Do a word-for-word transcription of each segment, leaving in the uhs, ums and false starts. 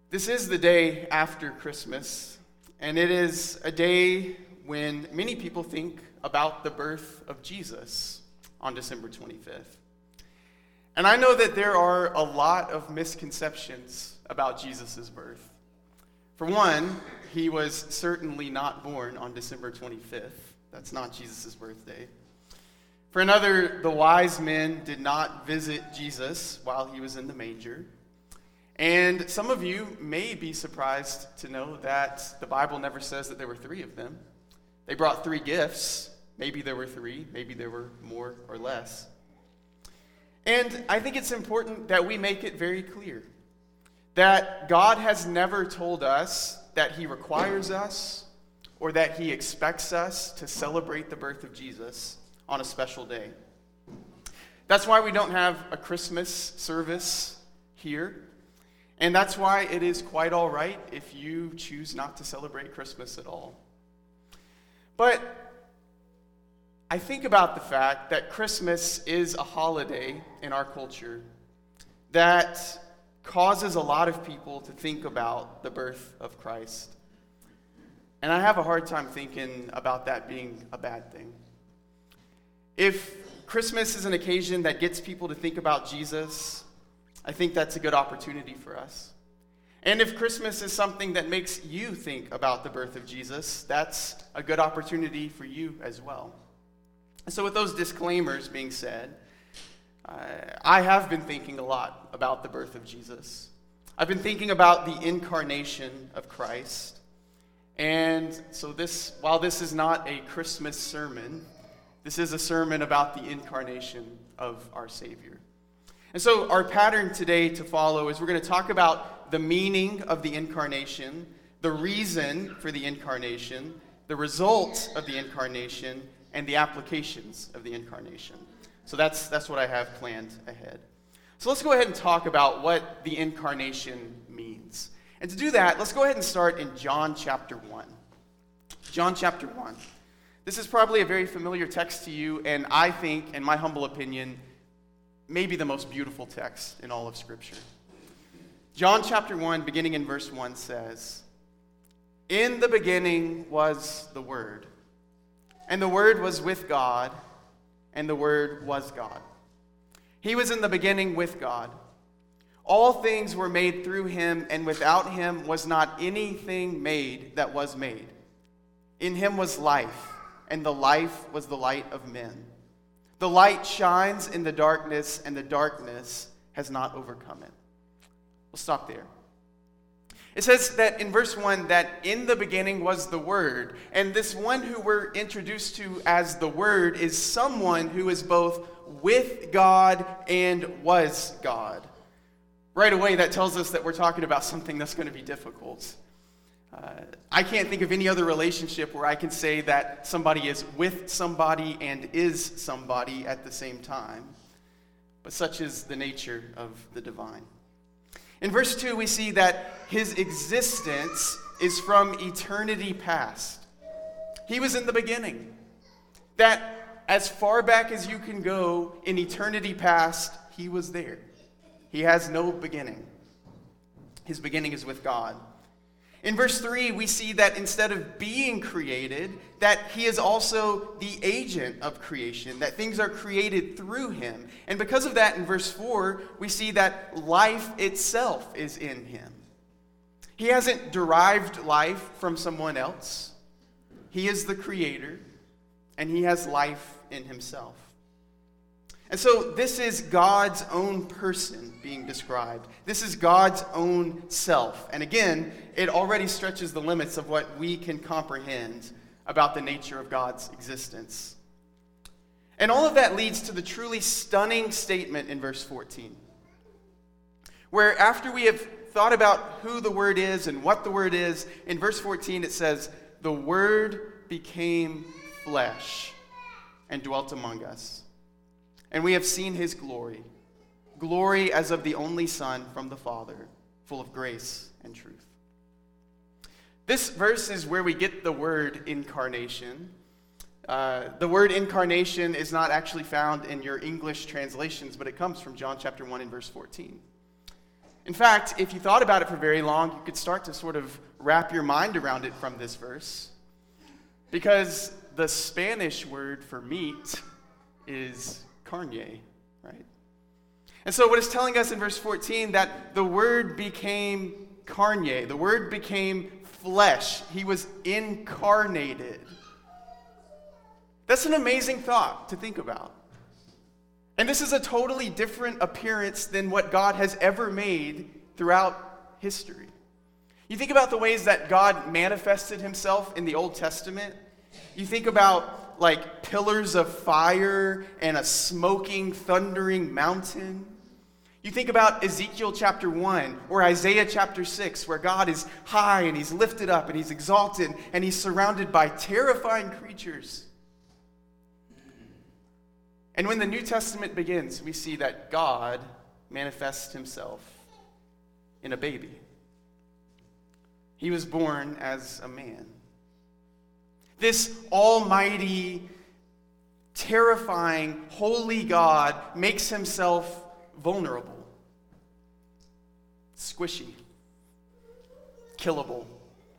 This is the day after Christmas, and it is a day when many people think about the birth of Jesus on December twenty-fifth. And I know that there are a lot of misconceptions about Jesus' birth. For one, he was certainly not born on December twenty-fifth. That's not Jesus' birthday. For another, the wise men did not visit Jesus while he was in the manger. And some of you may be surprised to know that the Bible never says that there were three of them. They brought three gifts. Maybe there were three, maybe there were more or less. And I think it's important that we make it very clear that God has never told us that he requires us or that he expects us to celebrate the birth of Jesus on a special day. That's why we don't have a Christmas service here. And that's why it is quite all right if you choose not to celebrate Christmas at all. But I think about the fact that Christmas is a holiday in our culture that causes a lot of people to think about the birth of Christ. And I have a hard time thinking about that being a bad thing. If Christmas is an occasion that gets people to think about Jesus, I think that's a good opportunity for us. And if Christmas is something that makes you think about the birth of Jesus, that's a good opportunity for you as well. So with those disclaimers being said, uh, I have been thinking a lot about the birth of Jesus. I've been thinking about the incarnation of Christ. And so this, while this is not a Christmas sermon, this is a sermon about the incarnation of our Savior. And so our pattern today to follow is we're going to talk about the meaning of the incarnation, the reason for the incarnation, the result of the incarnation, and the applications of the incarnation. So that's that's what I have planned ahead. So let's go ahead and talk about what the incarnation means. And to do that, let's go ahead and start in John chapter one. John chapter one. This is probably a very familiar text to you, and I think, in my humble opinion, maybe the most beautiful text in all of Scripture. John chapter one, beginning in verse one, says, "In the beginning was the Word, and the Word was with God, and the Word was God. He was in the beginning with God. All things were made through him, and without him was not anything made that was made. In him was life, and the life was the light of men. The light shines in the darkness, and the darkness has not overcome it." We'll stop there. It says that in verse one that in the beginning was the Word. And this one who we're introduced to as the Word is someone who is both with God and was God. Right away, that tells us that we're talking about something that's going to be difficult. Uh, I can't think of any other relationship where I can say that somebody is with somebody and is somebody at the same time. But such is the nature of the divine. In verse two, we see that his existence is from eternity past. He was in the beginning. That as far back as you can go in eternity past, he was there. He has no beginning. His beginning is with God. In verse three, we see that instead of being created, that he is also the agent of creation, that things are created through him. And because of that, in verse four, we see that life itself is in him. He hasn't derived life from someone else. He is the creator, and he has life in himself. And so this is God's own person being described. This is God's own self. And again, it already stretches the limits of what we can comprehend about the nature of God's existence. And all of that leads to the truly stunning statement in verse fourteen, where after we have thought about who the Word is and what the Word is, in verse fourteen it says, "The Word became flesh and dwelt among us. And we have seen his glory, glory as of the only Son from the Father, full of grace and truth." This verse is where we get the word incarnation. Uh, the word incarnation is not actually found in your English translations, but it comes from John chapter one and verse fourteen. In fact, if you thought about it for very long, you could start to sort of wrap your mind around it from this verse. Because the Spanish word for meat is carne, right? And so what it's telling us in verse fourteen, that the Word became carne, the Word became flesh. He was incarnated. That's an amazing thought to think about. And this is a totally different appearance than what God has ever made throughout history. You think about the ways that God manifested himself in the Old Testament. You think about like pillars of fire and a smoking, thundering mountain. You think about Ezekiel chapter one or Isaiah chapter six, where God is high and he's lifted up and he's exalted and he's surrounded by terrifying creatures. And when the New Testament begins, we see that God manifests himself in a baby. He was born as a man. This almighty, terrifying, holy God makes himself vulnerable, squishy, killable.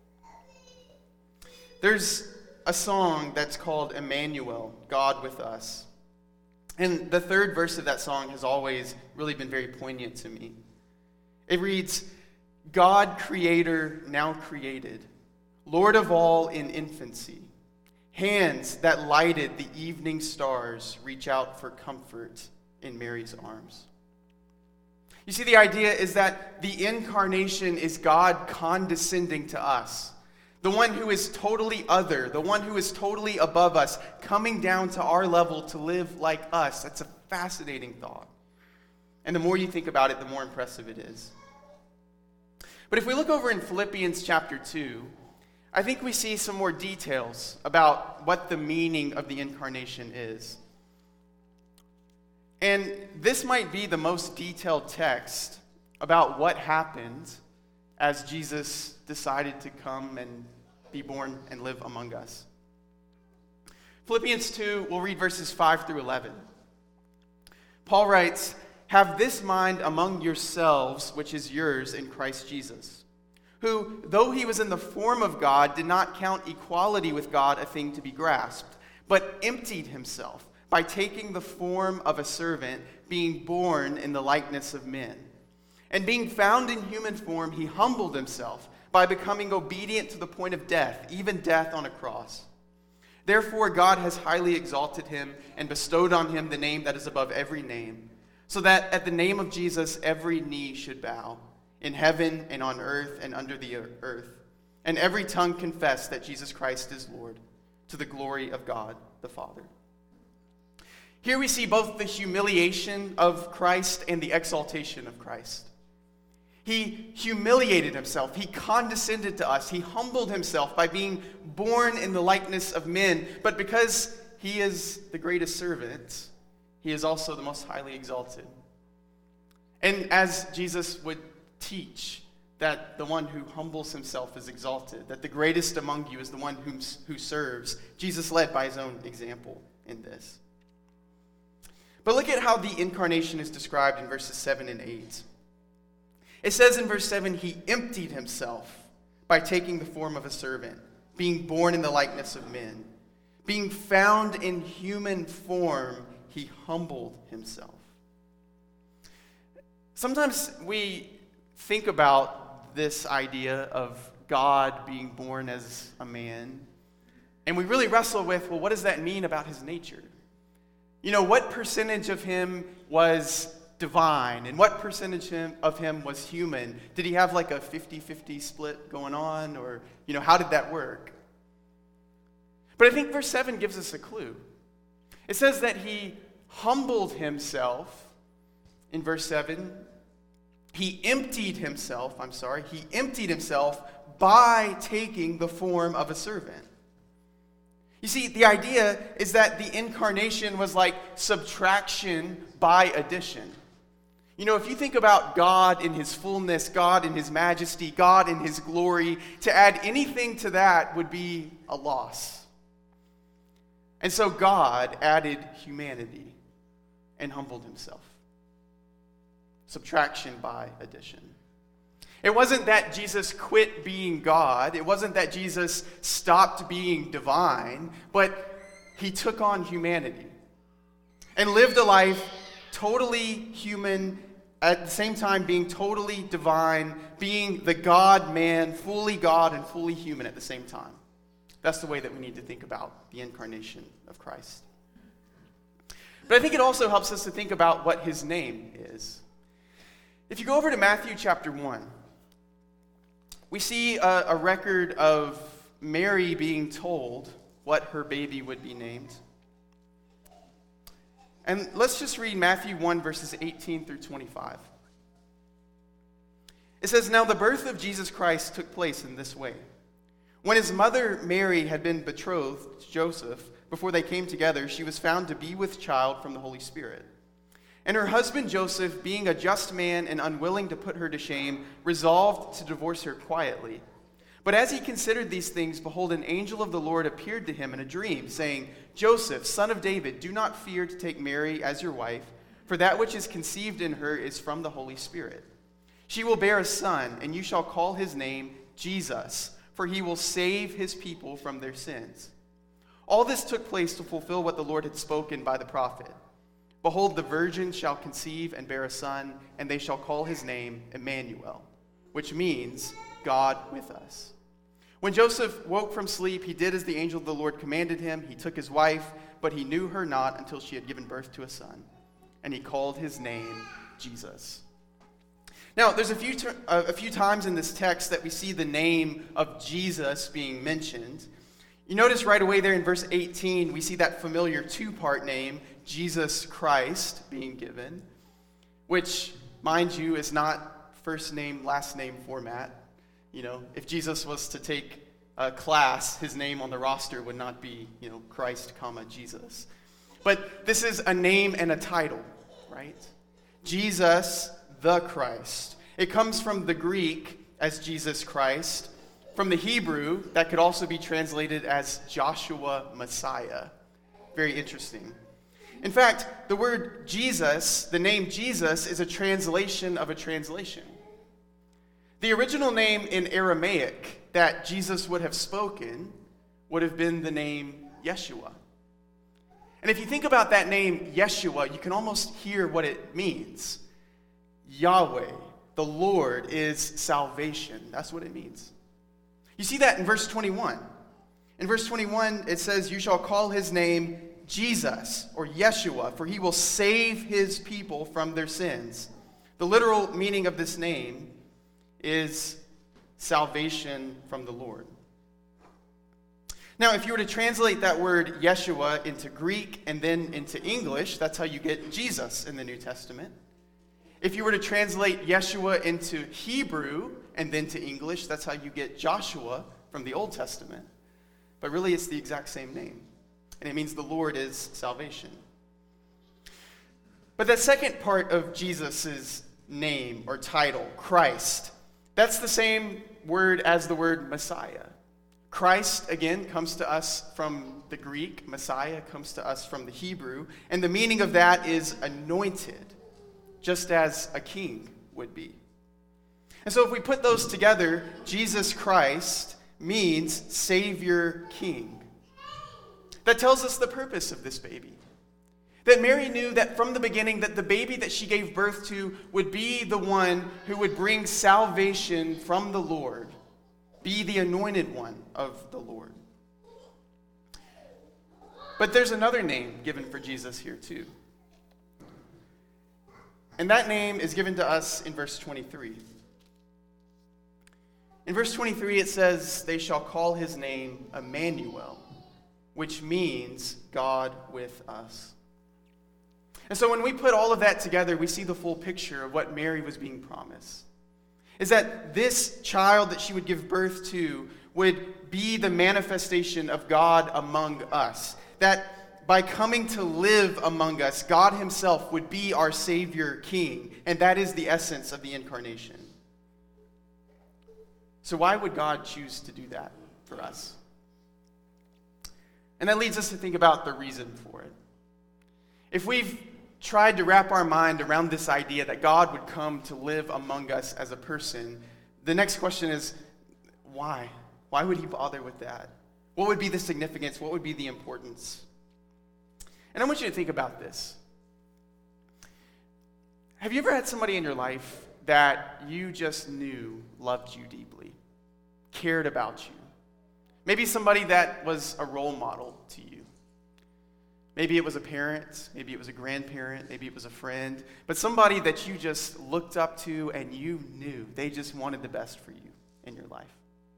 There's a song that's called Emmanuel, God with us. And the third verse of that song has always really been very poignant to me. It reads, God creator now created, Lord of all in infancy, hands that lighted the evening stars reach out for comfort in Mary's arms. You see, the idea is that the incarnation is God condescending to us. The one who is totally other, the one who is totally above us, coming down to our level to live like us. That's a fascinating thought. And the more you think about it, the more impressive it is. But if we look over in Philippians chapter two, I think we see some more details about what the meaning of the incarnation is. And this might be the most detailed text about what happened as Jesus decided to come and be born and live among us. Philippians two, we'll read verses five through eleven. Paul writes, "Have this mind among yourselves, which is yours in Christ Jesus, who, though he was in the form of God, did not count equality with God a thing to be grasped, but emptied himself by taking the form of a servant, being born in the likeness of men. And being found in human form, he humbled himself by becoming obedient to the point of death, even death on a cross. Therefore God has highly exalted him and bestowed on him the name that is above every name, so that at the name of Jesus every knee should bow, in heaven and on earth and under the earth, and every tongue confess that Jesus Christ is Lord, to the glory of God the Father." Here we see both the humiliation of Christ and the exaltation of Christ. He humiliated himself. He condescended to us. He humbled himself by being born in the likeness of men. But because he is the greatest servant, he is also the most highly exalted. And as Jesus would teach, that the one who humbles himself is exalted, that the greatest among you is the one whom, who serves, Jesus led by his own example in this. But look at how the incarnation is described in verses seven and eight. It says in verse seven, he emptied himself by taking the form of a servant, being born in the likeness of men. Being found in human form, he humbled himself. Sometimes we think about this idea of God being born as a man, and we really wrestle with, well, what does that mean about his nature? You know, what percentage of him was divine, and what percentage of him was human? Did he have like a fifty-fifty split going on, or, you know, how did that work? But I think verse seven gives us a clue. It says that he humbled himself in verse seven. He emptied himself, I'm sorry, he emptied himself by taking the form of a servant. You see, the idea is that the incarnation was like subtraction by addition. You know, if you think about God in his fullness, God in his majesty, God in his glory, to add anything to that would be a loss. And so God added humanity and humbled himself. Subtraction by addition. It wasn't that Jesus quit being God. It wasn't that Jesus stopped being divine, but he took on humanity and lived a life totally human, at the same time being totally divine, being the God-man, fully God and fully human at the same time. That's the way that we need to think about the incarnation of Christ. But I think it also helps us to think about what his name is. If you go over to Matthew chapter one, we see a, a record of Mary being told what her baby would be named. And let's just read Matthew one, verses eighteen through twenty-five. It says, "Now the birth of Jesus Christ took place in this way. When his mother Mary had been betrothed to Joseph, before they came together, she was found to be with child from the Holy Spirit. And her husband Joseph, being a just man and unwilling to put her to shame, resolved to divorce her quietly. But as he considered these things, behold, an angel of the Lord appeared to him in a dream, saying, 'Joseph, son of David, do not fear to take Mary as your wife, for that which is conceived in her is from the Holy Spirit. She will bear a son, and you shall call his name Jesus, for he will save his people from their sins.' All this took place to fulfill what the Lord had spoken by the prophet. 'Behold, the virgin shall conceive and bear a son, and they shall call his name Emmanuel,' which means God with us. When Joseph woke from sleep, he did as the angel of the Lord commanded him. He took his wife, but he knew her not until she had given birth to a son, and he called his name Jesus." Now, there's a few ter- a few times in this text that we see the name of Jesus being mentioned. You notice right away there in verse eighteen, we see that familiar two-part name, Jesus Christ, being given, which, mind you, is not first name, last name format. You know, if Jesus was to take a class, his name on the roster would not be, you know, Christ, comma, Jesus. But this is a name and a title, right? Jesus the Christ. It comes from the Greek as Jesus Christ. From the Hebrew, that could also be translated as Joshua Messiah. Very interesting. In fact, the word Jesus, the name Jesus, is a translation of a translation. The original name in Aramaic that Jesus would have spoken would have been the name Yeshua. And if you think about that name, Yeshua, you can almost hear what it means. Yahweh, the Lord, is salvation. That's what it means. You see that in verse twenty-one. In verse twenty-one, it says, "You shall call his name Jesus," or Yeshua, "for he will save his people from their sins." The literal meaning of this name is salvation from the Lord. Now, if you were to translate that word Yeshua into Greek and then into English, that's how you get Jesus in the New Testament. If you were to translate Yeshua into Hebrew and then to English, that's how you get Joshua from the Old Testament. But really, it's the exact same name. And it means the Lord is salvation. But that second part of Jesus' name or title, Christ, that's the same word as the word Messiah. Christ, again, comes to us from the Greek. Messiah comes to us from the Hebrew. And the meaning of that is anointed, just as a king would be. And so if we put those together, Jesus Christ means Savior King. That tells us the purpose of this baby. That Mary knew that from the beginning that the baby that she gave birth to would be the one who would bring salvation from the Lord, be the anointed one of the Lord. But there's another name given for Jesus here too. And that name is given to us in verse twenty-three. In verse twenty-three, it says, "They shall call his name Emmanuel," which means God with us. And so when we put all of that together, we see the full picture of what Mary was being promised. Is that this child that she would give birth to would be the manifestation of God among us. That by coming to live among us, God himself would be our Savior King. And that is the essence of the incarnation. So why would God choose to do that for us? And that leads us to think about the reason for it. If we've tried to wrap our mind around this idea that God would come to live among us as a person, the next question is, why? Why would he bother with that? What would be the significance? What would be the importance? And I want you to think about this. Have you ever had somebody in your life that you just knew loved you deeply, cared about you? Maybe somebody that was a role model to you. Maybe it was a parent, maybe it was a grandparent, maybe it was a friend, but somebody that you just looked up to and you knew they just wanted the best for you in your life.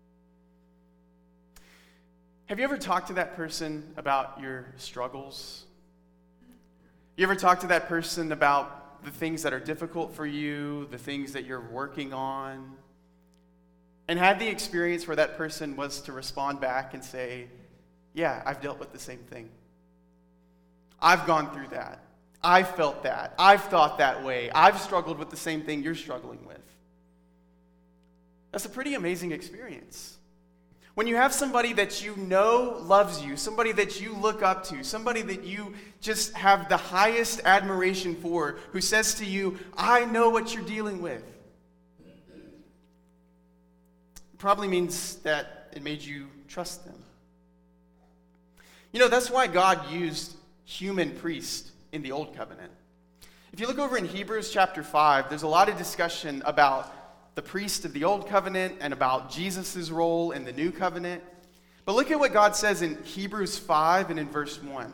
Have you ever talked to that person about your struggles? You ever talked to that person about the things that are difficult for you, the things that you're working on, and had the experience where that person was to respond back and say, yeah, I've dealt with the same thing. I've gone through that. I've felt that. I've thought that way. I've struggled with the same thing you're struggling with. That's a pretty amazing experience. When you have somebody that you know loves you, somebody that you look up to, somebody that you just have the highest admiration for, who says to you, I know what you're dealing with. It probably means that it made you trust them. You know, that's why God used human priests in the Old Covenant. If you look over in Hebrews chapter five, there's a lot of discussion about the priest of the Old Covenant and about Jesus' role in the New Covenant. But look at what God says in Hebrews five and in verse one.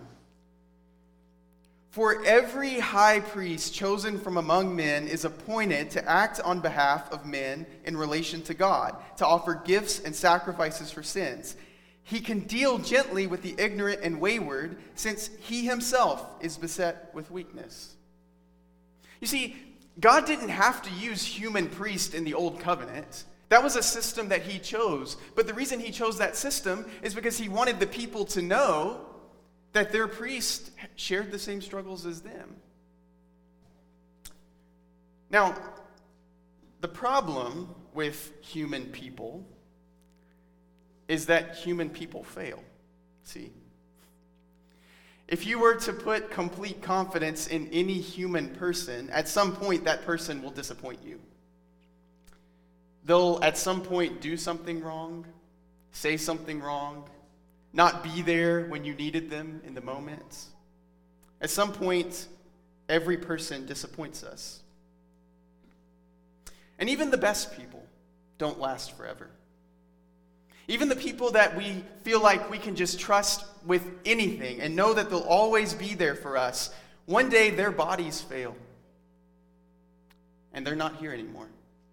For every high priest chosen from among men is appointed to act on behalf of men in relation to God, to offer gifts and sacrifices for sins. He can deal gently with the ignorant and wayward, since he himself is beset with weakness. You see, God didn't have to use human priests in the Old Covenant. That was a system that he chose. But the reason he chose that system is because he wanted the people to know that their priest shared the same struggles as them. Now, the problem with human people is that human people fail. See? If you were to put complete confidence in any human person, at some point that person will disappoint you. They'll at some point do something wrong, say something wrong, not be there when you needed them in the moment. At some point, every person disappoints us. And even the best people don't last forever. Even the people that we feel like we can just trust with anything and know that they'll always be there for us, one day their bodies fail. And they're not here anymore.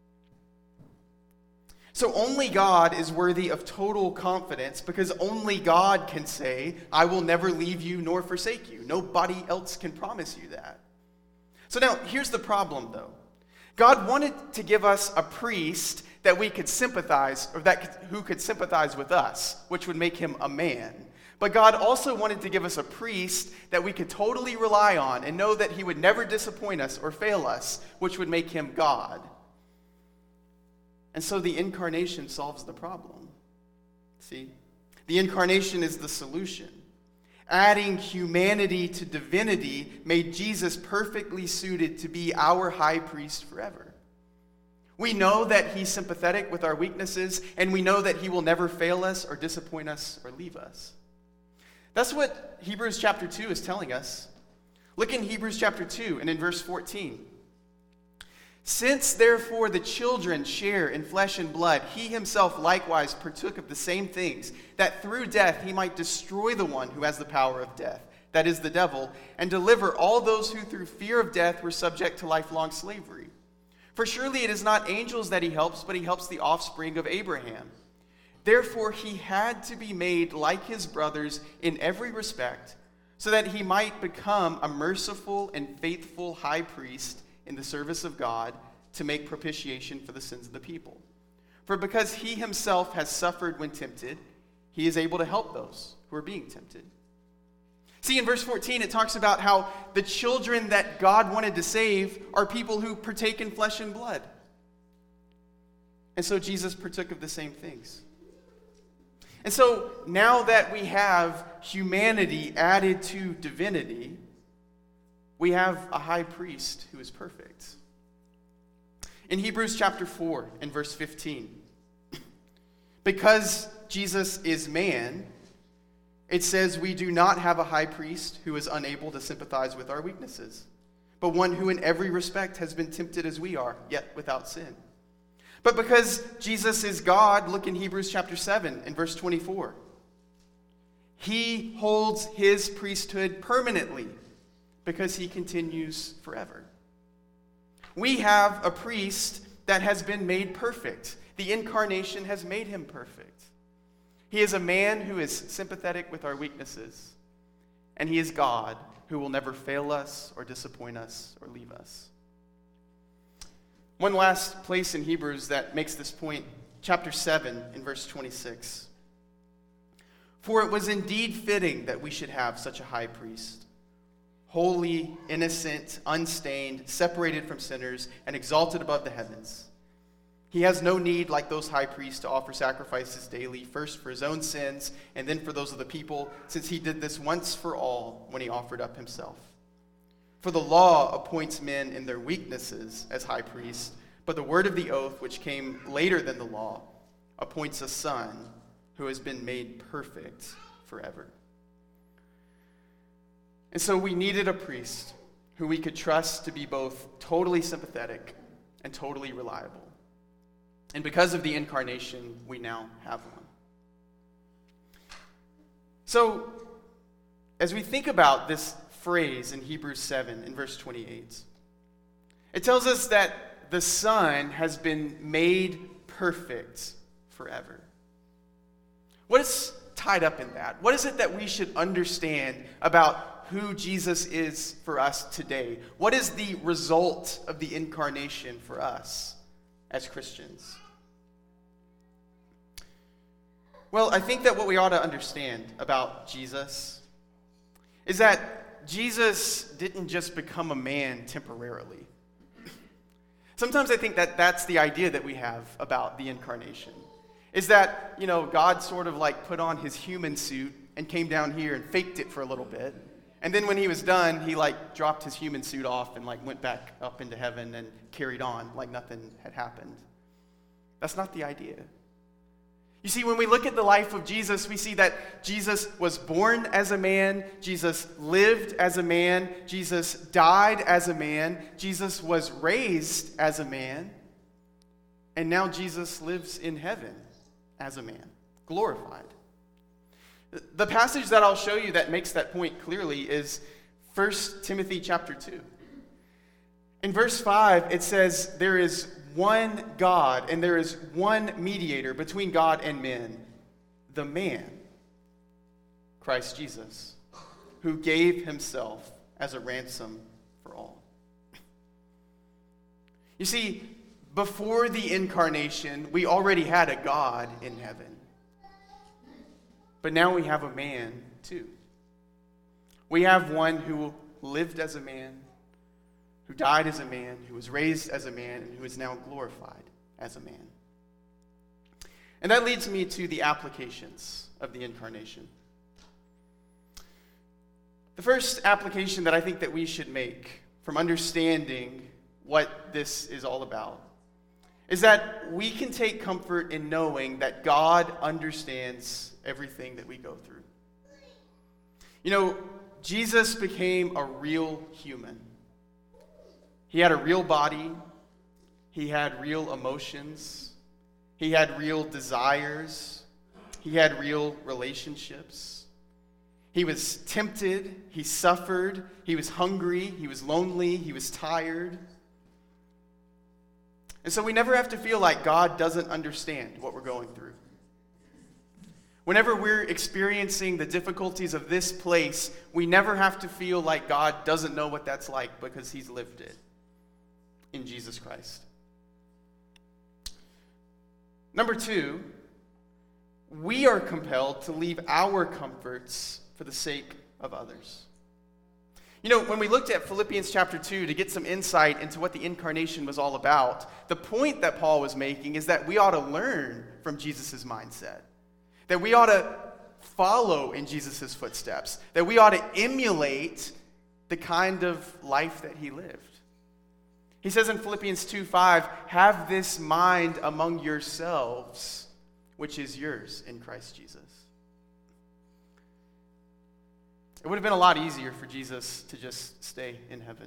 So only God is worthy of total confidence, because only God can say, I will never leave you nor forsake you. Nobody else can promise you that. So now, here's the problem, though. God wanted to give us a priest that we could sympathize, or that who could sympathize with us, which would make him a man. But God also wanted to give us a priest that we could totally rely on and know that he would never disappoint us or fail us, which would make him God. And so the incarnation solves the problem. See? The incarnation is the solution. Adding humanity to divinity made Jesus perfectly suited to be our high priest forever. We know that he's sympathetic with our weaknesses, and we know that he will never fail us or disappoint us or leave us. That's what Hebrews chapter two is telling us. Look in Hebrews chapter two and in verse fourteen. Since therefore the children share in flesh and blood, he himself likewise partook of the same things, that through death he might destroy the one who has the power of death, that is the devil, and deliver all those who through fear of death were subject to lifelong slavery. For surely it is not angels that he helps, but he helps the offspring of Abraham. Therefore he had to be made like his brothers in every respect, so that he might become a merciful and faithful high priest in the service of God, to make propitiation for the sins of the people. For because he himself has suffered when tempted, he is able to help those who are being tempted. See, in verse fourteen, it talks about how the children that God wanted to save are people who partake in flesh and blood. And so Jesus partook of the same things. And so now that we have humanity added to divinity, we have a high priest who is perfect. In Hebrews chapter four and verse fifteen, because Jesus is man, it says we do not have a high priest who is unable to sympathize with our weaknesses, but one who in every respect has been tempted as we are, yet without sin. But because Jesus is God, look in Hebrews chapter seven and verse twenty-four. He holds his priesthood permanently because he continues forever. We have a priest that has been made perfect. The incarnation has made him perfect. He is a man who is sympathetic with our weaknesses, and he is God who will never fail us or disappoint us or leave us. One last place in Hebrews that makes this point, chapter seven in verse twenty-six. For it was indeed fitting that we should have such a high priest, holy, innocent, unstained, separated from sinners, and exalted above the heavens. He has no need, like those high priests, to offer sacrifices daily, first for his own sins, and then for those of the people, since he did this once for all when he offered up himself. For the law appoints men in their weaknesses as high priests, but the word of the oath, which came later than the law, appoints a son who has been made perfect forever. And so we needed a priest who we could trust to be both totally sympathetic and totally reliable. And because of the incarnation, we now have one. So, as we think about this phrase in Hebrews seven in verse twenty-eight, it tells us that the Son has been made perfect forever. What is tied up in that? What is it that we should understand about who Jesus is for us today? What is the result of the incarnation for us as Christians? Well, I think that what we ought to understand about Jesus is that Jesus didn't just become a man temporarily. Sometimes I think that that's the idea that we have about the incarnation, is that, you know, God sort of like put on his human suit and came down here and faked it for a little bit. And then when he was done, he like dropped his human suit off and like went back up into heaven and carried on like nothing had happened. That's not the idea. You see, when we look at the life of Jesus, we see that Jesus was born as a man, Jesus lived as a man, Jesus died as a man, Jesus was raised as a man, and now Jesus lives in heaven as a man, glorified. The passage that I'll show you that makes that point clearly is First Timothy chapter two. In verse five, it says, there is one God, and there is one mediator between God and men, the man, Christ Jesus, who gave himself as a ransom for all. You see, before the incarnation, we already had a God in heaven. But now we have a man, too. We have one who lived as a man, who died as a man, who was raised as a man, and who is now glorified as a man. And that leads me to the applications of the incarnation. The first application that I think that we should make from understanding what this is all about is that we can take comfort in knowing that God understands everything that we go through. You know, Jesus became a real human. He had a real body. He had real emotions. He had real desires. He had real relationships. He was tempted. He suffered. He was hungry. He was lonely. He was tired. And so we never have to feel like God doesn't understand what we're going through. Whenever we're experiencing the difficulties of this place, we never have to feel like God doesn't know what that's like because he's lived it in Jesus Christ. Number two, we are compelled to leave our comforts for the sake of others. You know, when we looked at Philippians chapter two to get some insight into what the incarnation was all about, the point that Paul was making is that we ought to learn from Jesus' mindset. That we ought to follow in Jesus' footsteps. That we ought to emulate the kind of life that he lived. He says in Philippians two five, have this mind among yourselves, which is yours in Christ Jesus. It would have been a lot easier for Jesus to just stay in heaven.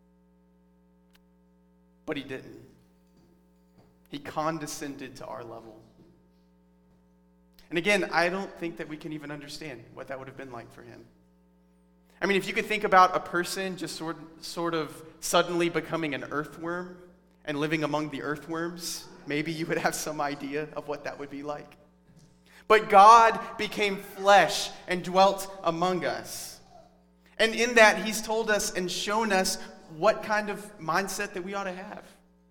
But he didn't. He condescended to our level. And again, I don't think that we can even understand what that would have been like for him. I mean, if you could think about a person just sort, sort of suddenly becoming an earthworm and living among the earthworms, maybe you would have some idea of what that would be like. But God became flesh and dwelt among us. And in that, he's told us and shown us what kind of mindset that we ought to have.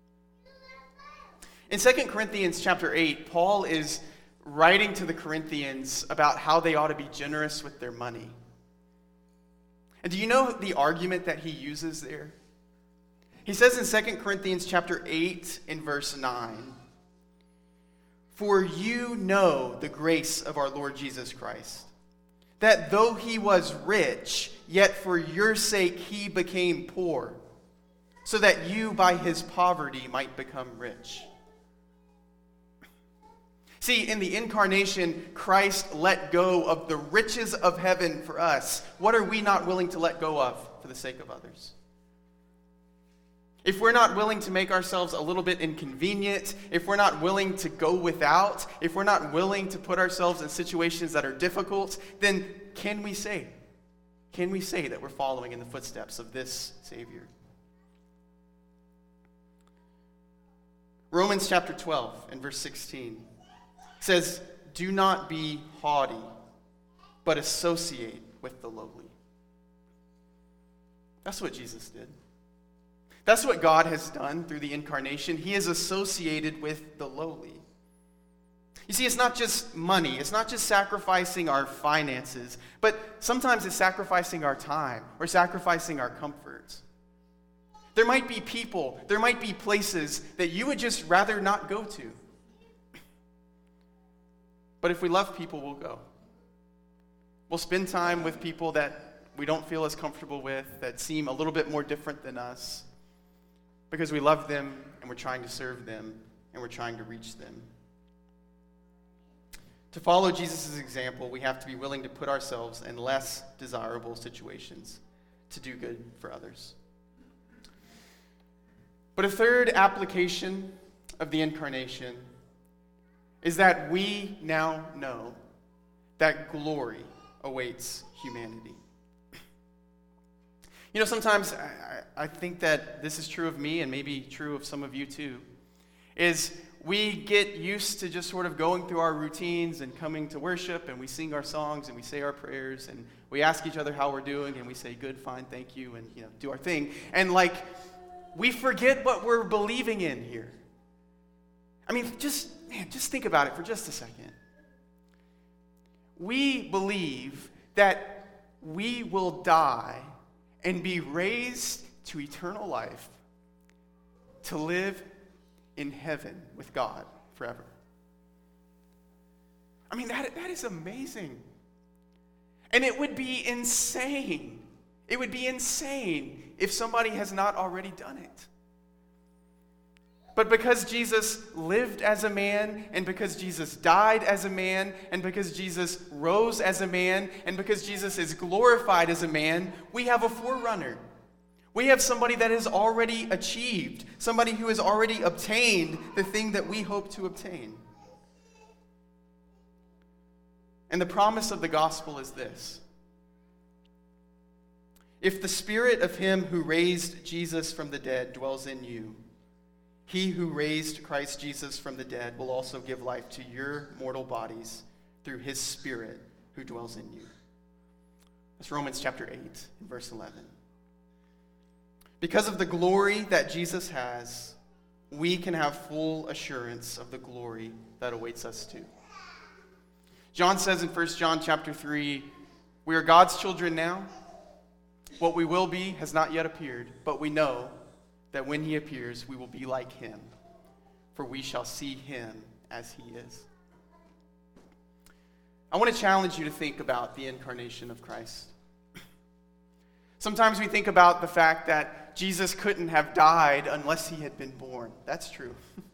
In Second Corinthians chapter eight, Paul is writing to the Corinthians about how they ought to be generous with their money. And do you know the argument that he uses there? He says in Second Corinthians chapter eight in verse nine, for you know the grace of our Lord Jesus Christ, that though he was rich, yet for your sake he became poor, so that you by his poverty might become rich. See, in the incarnation, Christ let go of the riches of heaven for us. What are we not willing to let go of for the sake of others? If we're not willing to make ourselves a little bit inconvenient, if we're not willing to go without, if we're not willing to put ourselves in situations that are difficult, then can we say, can we say that we're following in the footsteps of this Savior? Romans chapter twelve and verse sixteen says, do not be haughty, but associate with the lowly. That's what Jesus did. That's what God has done through the incarnation. He is associated with the lowly. You see, it's not just money. It's not just sacrificing our finances, but sometimes it's sacrificing our time or sacrificing our comforts. There might be people, there might be places that you would just rather not go to. But if we love people, we'll go. We'll spend time with people that we don't feel as comfortable with, that seem a little bit more different than us, because we love them and we're trying to serve them and we're trying to reach them. To follow Jesus' example, we have to be willing to put ourselves in less desirable situations to do good for others. But a third application of the incarnation is that we now know that glory awaits humanity. You know, sometimes I, I think that this is true of me and maybe true of some of you too, is we get used to just sort of going through our routines and coming to worship, and we sing our songs and we say our prayers and we ask each other how we're doing and we say good, fine, thank you, and you know, do our thing. And like, we forget what we're believing in here. I mean, just, man, just think about it for just a second. We believe that we will die and be raised to eternal life to live in heaven with God forever. I mean, that, that is amazing. And it would be insane. It would be insane if somebody has not already done it. But because Jesus lived as a man, and because Jesus died as a man, and because Jesus rose as a man, and because Jesus is glorified as a man, we have a forerunner. We have somebody that has already achieved, somebody who has already obtained the thing that we hope to obtain. And the promise of the gospel is this: if the spirit of him who raised Jesus from the dead dwells in you, he who raised Christ Jesus from the dead will also give life to your mortal bodies through his Spirit who dwells in you. That's Romans chapter eight, verse eleven. Because of the glory that Jesus has, we can have full assurance of the glory that awaits us too. John says in First John chapter three, we are God's children now. What we will be has not yet appeared, but we know that when he appears, we will be like him, for we shall see him as he is. I want to challenge you to think about the incarnation of Christ. Sometimes we think about the fact that Jesus couldn't have died unless he had been born. That's true.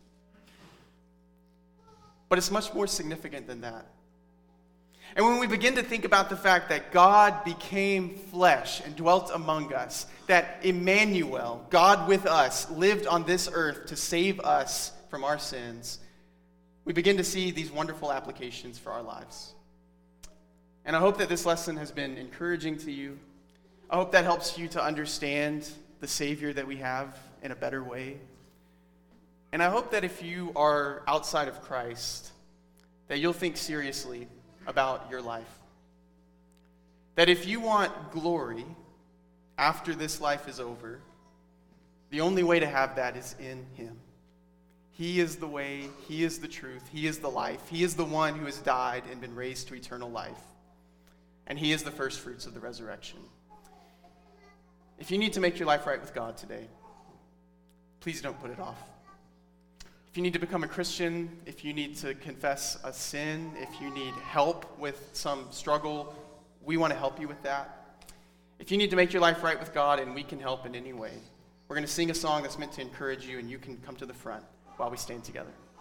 But it's much more significant than that. And when we begin to think about the fact that God became flesh and dwelt among us, that Emmanuel, God with us, lived on this earth to save us from our sins, we begin to see these wonderful applications for our lives. And I hope that this lesson has been encouraging to you. I hope that helps you to understand the Savior that we have in a better way. And I hope that if you are outside of Christ, that you'll think seriously about your life. That if you want glory after this life is over, the only way to have that is in him. He is the way, he is the truth, he is the life. He is the one who has died and been raised to eternal life. And he is the first fruits of the resurrection. If you need to make your life right with God today, please don't put it off. If you need to become a Christian, if you need to confess a sin, if you need help with some struggle, we want to help you with that. If you need to make your life right with God, and we can help in any way, we're going to sing a song that's meant to encourage you, and you can come to the front while we stand together.